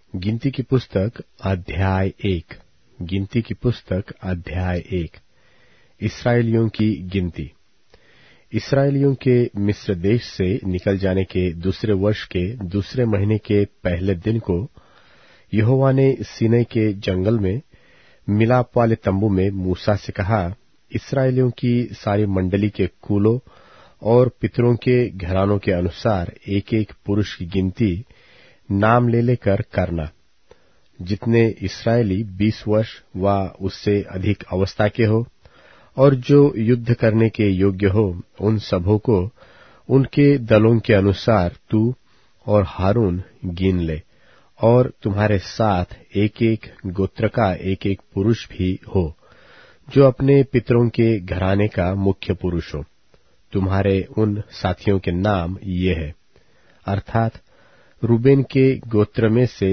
गिनती की पुस्तक अध्याय 1। गिनती की पुस्तक अध्याय 1। इस्राएलियों की गिनती। इस्राएलियों के मिस्र देश से निकल जाने के दूसरे वर्ष के दूसरे महीने के पहले दिन को यहोवा ने सीनै के जंगल में मिलाप वाले तंबू में मूसा से कहा, इस्राएलियों की सारी मंडली के कुलों और पितरों के घरानों के अनुसार एक एक पुरुष की गिनती नाम ले लेकर करना। जितने इस्राएली 20 वर्ष व उससे अधिक अवस्था के हो और जो युद्ध करने के योग्य हो, उन सबों को उनके दलों के अनुसार तू और हारून गिन ले, और तुम्हारे साथ एक एक गोत्र का एक एक पुरुष भी हो, जो अपने पितरों के घराने का मुख्य पुरुष हो। तुम्हारे उन साथियों के नाम ये है, अर्थात रूबेन के गोत्र में से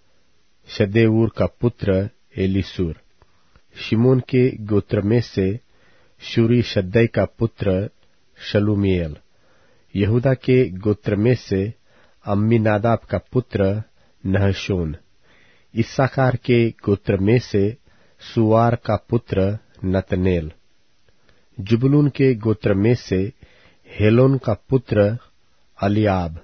शदेऊर का पुत्र एलीसूर, शिमोन के गोत्र में से शूरी शद्दै का पुत्र शलूमीएल, यहूदा के गोत्र में से अम्मीनादाब का पुत्र नहशोन, इस्साकार के गोत्र में से सुवार का पुत्र नतनेल, जुबलून के गोत्र में से हेलोन का पुत्र अलियाब।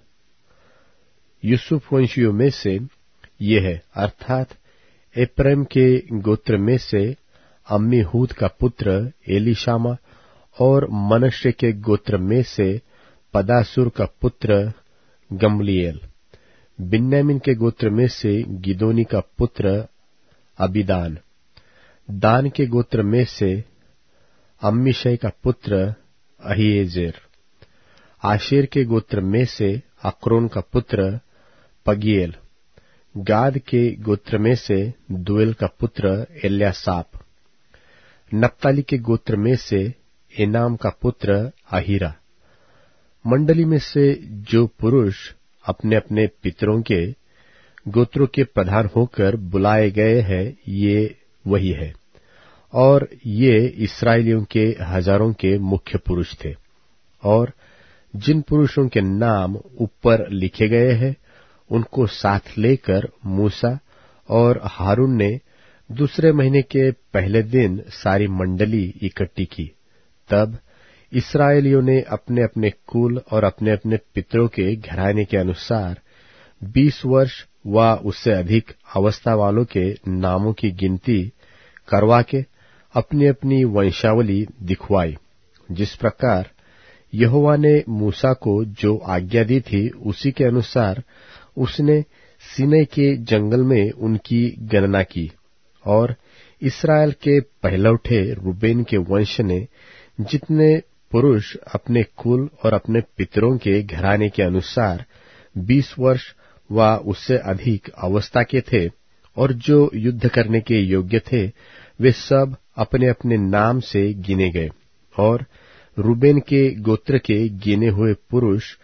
यूसुफ वंशियों में से ये है, अर्थात एप्रैम के गोत्र में से अम्मीहूद का पुत्र एलीशामा, और मनश्शे के गोत्र में से पदासूर का पुत्र गमलीएल। बिन्यामीन के गोत्र में से गिदोनी का पुत्र अबीदान। दान के गोत्र में से अम्मीशै का पुत्र अहीएजेर। आशेर के गोत्र में से अक्रोन का पुत्र पगीएल। गाद के गोत्र में से दुएल का पुत्र एल्यासाप। नप्ताली के गोत्र में से एनाम का पुत्र अहीरा। मंडली में से जो पुरुष अपने अपने पितरों के गोत्रों के प्रधान होकर बुलाए गए हैं, ये वही है, और ये इस्राएलियों के हजारों के मुख्य पुरुष थे। और जिन पुरुषों के नाम ऊपर लिखे गए हैं, उनको साथ लेकर मूसा और हारून ने दूसरे महीने के पहले दिन सारी मंडली इकट्ठी की। तब इस्राएलियों ने अपने अपने कुल और अपने अपने पितरों के घराने के अनुसार 20 वर्ष व उससे अधिक अवस्था वालों के नामों की गिनती करवा के अपनी अपनी वंशावली दिखवाई। जिस प्रकार यहोवा ने मूसा को जो आज्ञा दी थी, उसी के अनुसार उसने सीनै के जंगल में उनकी गणना की। और इस्राएल के पहलौठे रूबेन के वंश ने जितने पुरुष अपने कुल और अपने पितरों के घराने के अनुसार 20 वर्ष व उससे अधिक अवस्था के थे और जो युद्ध करने के योग्य थे, वे सब अपने अपने नाम से गिने गए। और रूबेन के गोत्र के गिने हुए पुरुष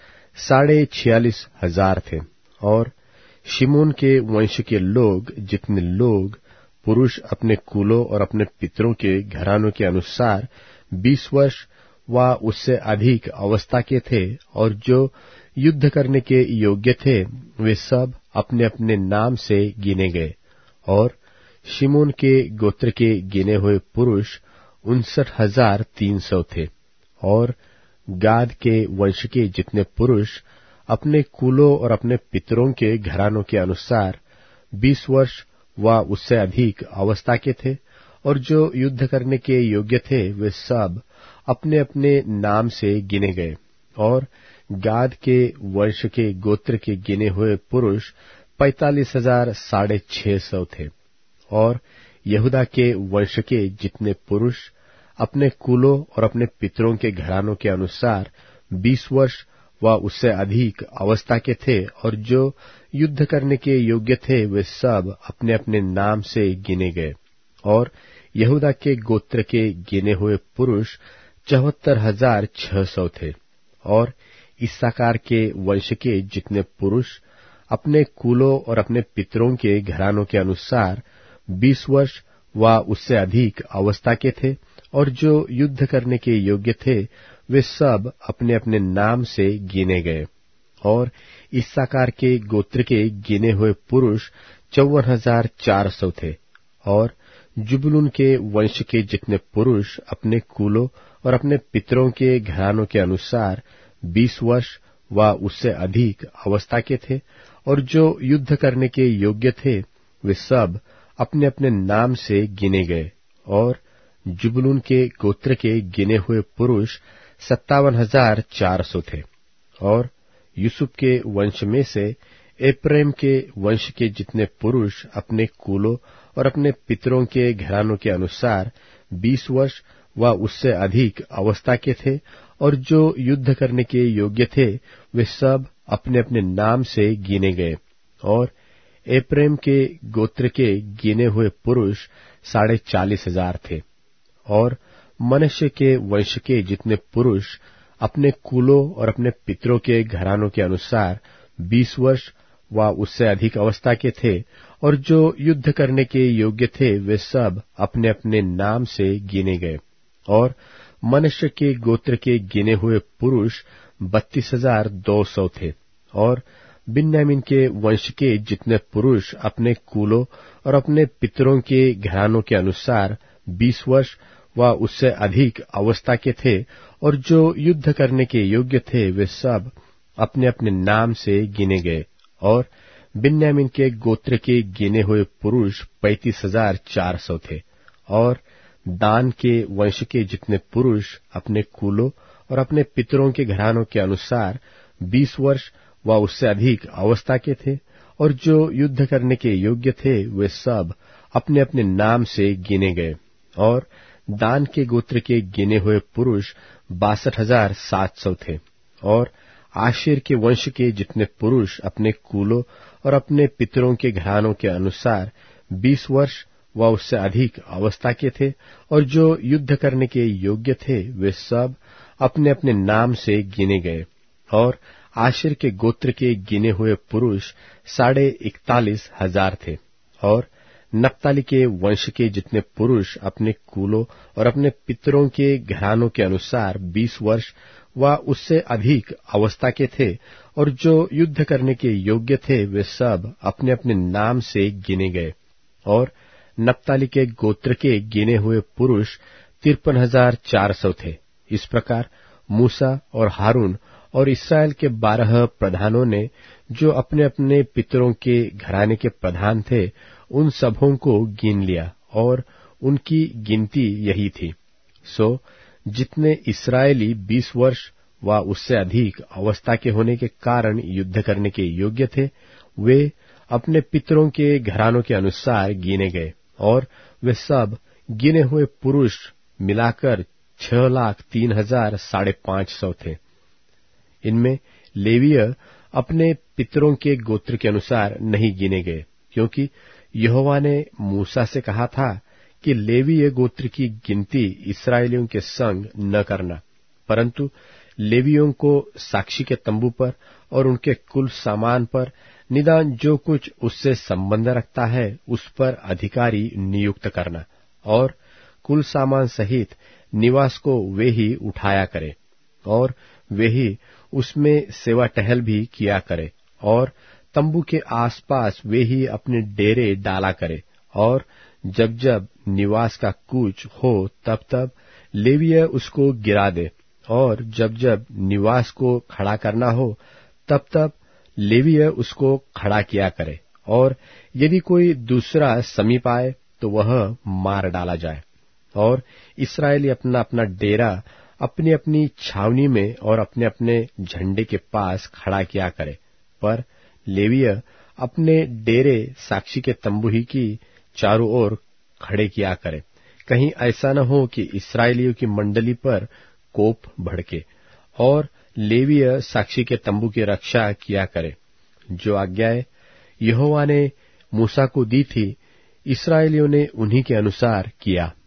46,500 थे। और शिमोन के वंश के लोग, जितने लोग पुरुष अपने कुलों और अपने पितरों के घरानों के अनुसार 20 वर्ष व उससे अधिक अवस्था के थे और जो युद्ध करने के योग्य थे, वे सब अपने अपने नाम से गिने गए। और शिमोन के गोत्र के गिने हुए पुरुष 59,300 थे। और गाद के वंश के जितने पुरुष अपने कुलों और अपने पितरों के घरानों के अनुसार 20 वर्ष व उससे अधिक अवस्था के थे और जो युद्ध करने के योग्य थे, वे सब अपने अपने नाम से गिने गए। और गाद के वंश के गोत्र के गिने हुए पुरुष 45,650 थे। और यहूदा के वंश के जितने पुरुष अपने कुलों और अपने पितरों के घरानों के अनुसार 20 वर्ष व उससे अधिक अवस्था के थे और जो युद्ध करने के योग्य थे, वे सब अपने अपने नाम से गिने गए। और यहूदा के गोत्र के गिने हुए पुरुष 74,600 थे। और इस्साकार के वंश के जितने पुरुष अपने कुलों और अपने पितरों के घरानों के अनुसार 20 वर्ष व उससे अधिक अवस्था के थे और जो युद्ध करने के योग्य थे, वे सब अपने अपने नाम से गिने गए। और इस्साकार के गोत्र के गिने हुए पुरुष 54,400 थे। और जुबुलून के वंश के जितने पुरुष अपने कुलों और अपने पितरों के घरानों के अनुसार 20 वर्ष व उससे अधिक अवस्था के थे और जो युद्ध करने के योग्य थे, वे सब अपने अपने नाम से गिने गए। और जुबुलून के गोत्र के गिने हुए पुरुष 57,400 थे। और यूसुफ के वंश में से एप्रैम के वंश के जितने पुरुष अपने कुलों और अपने पितरों के घरानों के अनुसार 20 वर्ष व उससे अधिक अवस्था के थे और जो युद्ध करने के योग्य थे, वे सब अपने अपने नाम से गिने गए। और एप्रैम के गोत्र के गिने हुए पुरुष 40,500 थे। और मनश्शे के वंश के जितने पुरुष अपने कुलों और अपने पितरों के घरानों के अनुसार 20 वर्ष व उससे अधिक अवस्था के थे और जो युद्ध करने के योग्य थे, वे सब अपने अपने नाम से गिने गए। और मनश्शे के गोत्र के गिने हुए पुरुष 32,200 थे। और बिन्यामीन के वंश के जितने पुरुष अपने कुलों और अपने पितरों के घरानों के अनुसार 20 वर्ष व उससे अधिक अवस्था के थे और जो युद्ध करने के योग्य थे, वे सब अपने अपने नाम से गिने गए। और बिन्यामीन के गोत्र के गिने हुए पुरुष 35,400 थे। और दान के वंश के जितने पुरुष अपने कुलों और अपने पितरों के घरानों के अनुसार 20 वर्ष व उससे अधिक अवस्था के थे और जो युद्ध करने के योग्य थे, वे सब अपने अपने नाम से गिने गए। और दान के गोत्र के गिने हुए पुरुष 62,700 थे। और आशेर के वंश के जितने पुरुष अपने कुलों और अपने पितरों के घरानों के अनुसार 20 वर्ष व उससे अधिक अवस्था के थे और जो युद्ध करने के योग्य थे, वे सब अपने अपने नाम से गिने गए। और आशेर के गोत्र के गिने हुए पुरुष 41,500 थे। और नप्ताली के वंश के जितने पुरुष अपने कुलों और अपने पितरों के घरानों के अनुसार 20 वर्ष व उससे अधिक अवस्था के थे और जो युद्ध करने के योग्य थे, वे सब अपने अपने नाम से गिने गए। और नप्ताली के गोत्र के गिने हुए पुरुष 53,400 थे। इस प्रकार मूसा और हारून और इस्राएल के 12 प्रधानों ने, जो अपने अपने पितरों के घराने के प्रधान थे, उन सबों को गिन लिया और उनकी गिनती यही थी। सो जितने इस्राएली 20 वर्ष व उससे अधिक अवस्था के होने के कारण युद्ध करने के योग्य थे, वे अपने पितरों के घरानों के अनुसार गिने गए। और वे सब गिने हुए पुरुष मिलाकर 6,03,550 थे। इनमें लेवीय अपने पितरों के गोत्र के अनुसार नहीं गिने गए, क्योंकि यहोवा ने मूसा से कहा था कि लेवीय गोत्र की गिनती इस्राएलियों के संग न करना, परंतु लेवियों को साक्षी के तंबू पर और उनके कुल सामान पर निदान जो कुछ उससे संबंध रखता है उस पर अधिकारी नियुक्त करना, और कुल सामान सहित निवास को वे ही उठाया करे और वे ही उसमें सेवा टहल भी किया करे, और तंबू के आसपास वे ही अपने डेरे डाला करे। और जब जब निवास का कूच हो तब तब लेवीय उसको गिरा दे, और जब जब निवास को खड़ा करना हो तब तब लेवीय उसको खड़ा किया करे। और यदि कोई दूसरा समीप आए तो वह मार डाला जाए। और इस्राएली अपना अपना डेरा अपनी अपनी छावनी में और अपने अपने झंडे के पास खड़ा किया करे, पर लेवीय अपने डेरे साक्षी के तंबू ही की चारों ओर खड़े किया करे, कहीं ऐसा न हो कि इस्राएलियों की मंडली पर कोप भड़के। और लेवीय साक्षी के तंबू की रक्षा किया करे। जो आज्ञाएं यहोवा ने मूसा को दी थी, इस्राएलियों ने उन्हीं के अनुसार किया।